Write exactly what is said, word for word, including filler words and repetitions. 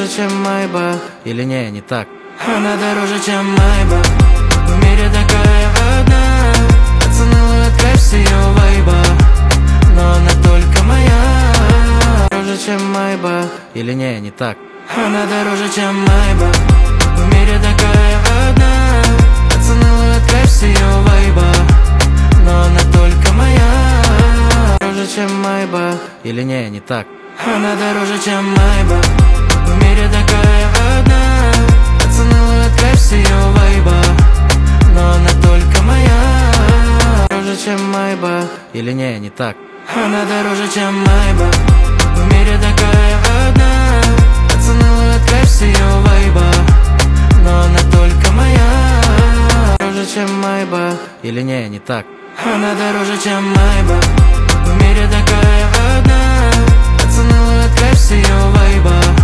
дороже, чем Майбах. Или не, не так. Она дороже, чем Майбах. В мире такая одна. Оценила кайф ее вайба, но она только моя. Дороже, чем Майбах. Или не, не так. Она дороже, чем Майбах. В мире такая одна. Оценила кайф ее вайба, но она только моя. Дороже, чем Майбах. Или не, не так. Она дороже, чем Майбах. В мире такая одна. Оценила кайф ее вайба, но она только моя. Дороже, чем Майбах. Или не, не так. Она дороже, чем Майбах. В мире такая одна. Оценила кайф ее вайба, но она только моя. Дороже, чем Майбах. Или не, не так. Она дороже, чем Майбах. В мире такая одна. Оценила кайф ее вайба,